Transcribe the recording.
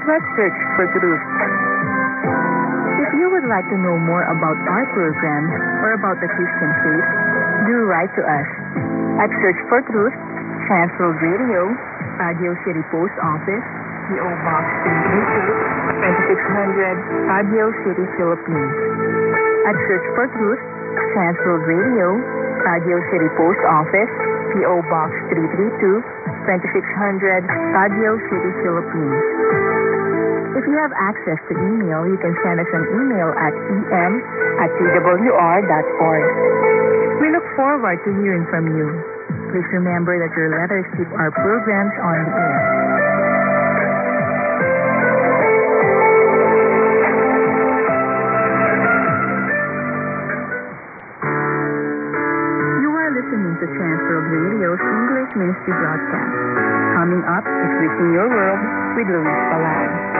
Let's search for truth. If you would like to know more about our program or about the Christian faith, do write to us at Search for Truth, Transworld Radio, Radio City Post Office, P.O. Box 332, 2600, Radio City, Philippines. At Search for Truth, Transworld Radio, Radio City Post Office, P.O. Box 332, 2600, Radio City, Philippines. If you have access to email, you can send us an email at em@twr.org. We look forward to hearing from you. Please remember that your letters keep our programs on the air. You are listening to Transworld Radio's English Ministry broadcast. Coming up is Reaching Your World with Luis Palad.